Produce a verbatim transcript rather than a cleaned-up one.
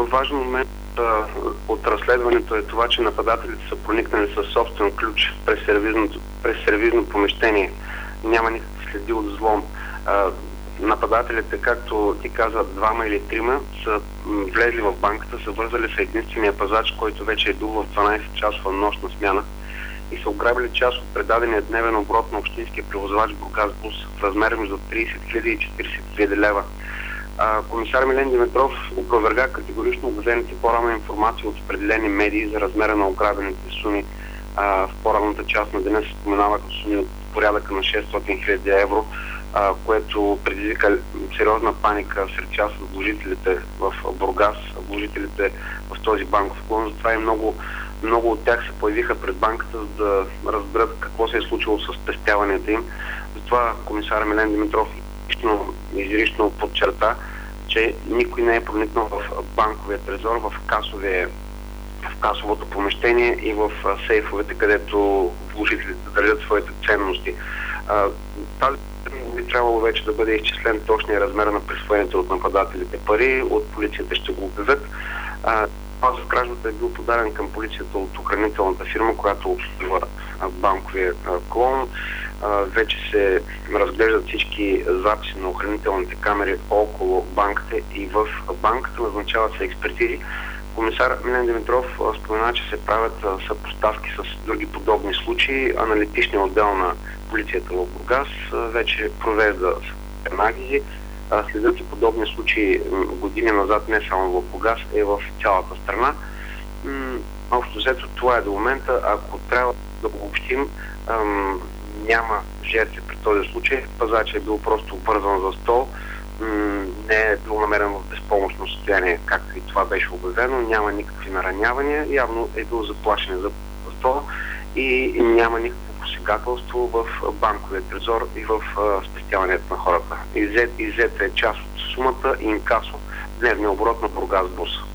важен момент а, от разследването е това, че нападателите са проникнали със собствен ключ през сервизно, през сервизно помещение. Няма никакви следи от взлом. А, нападателите, както ти каза, двама или трима, са влезли в банката, са вързали с единствения пазач, който вече е бил в дванайсет-часова нощна смяна, и са ограбили част от предадения дневен оборот на общинския превозвач Бургас-Бус в размер между трийсет хиляди и четирийсет хиляди лева. А, комисар Милен Димитров опроверга категорично обявените по-рано информация от определени медии за размера на ограбените суми. А, в по-ранната част на деня се споменаваха суми от порядъка на шестстотин хиляди евро, а, което предизвика сериозна паника сред част от вложителите в Бургас, вложителите в този банков клон. Затова и много, много от тях се появиха пред банката, за да разберат какво се е случило с спестяванията им. Затова комисар Милен Димитров изрично подчерта, че никой не е проникнал в банковия трезор, в, касовия, в касовото помещение и в сейфовете, където вложителите държат своите ценности. Тази би трябвало вече да бъде изчислен точния размер на присвоените от нападателите пари. От полицията ще го обявят. Този кражбата е бил подаден към полицията от охранителната фирма, която обслужва банковия клон. Вече се разглеждат всички записи на охранителните камери около банката и в банката. Назначават се експертизи. Комисар Милен Димитров спомена, че се правят съпоставки с други подобни случаи. Аналитичният отдел на полицията в Бургас вече провежда анализи. Следят се подобни случаи години назад не само в Бургас, а и в цялата страна. Общо взето това е до момента. Ако трябва да го общим, няма жертви при този случай. Пазачът е бил просто обвързан за стол. Не е бил намерен в безпомощно състояние, както и това беше обявено. Няма никакви наранявания. Явно е бил заплашен за стол и няма никакво посегателство в банковия трезор и в спестяването на хората. Иззета е част от сумата и инкасо дневния оборот на Бургас-Бус.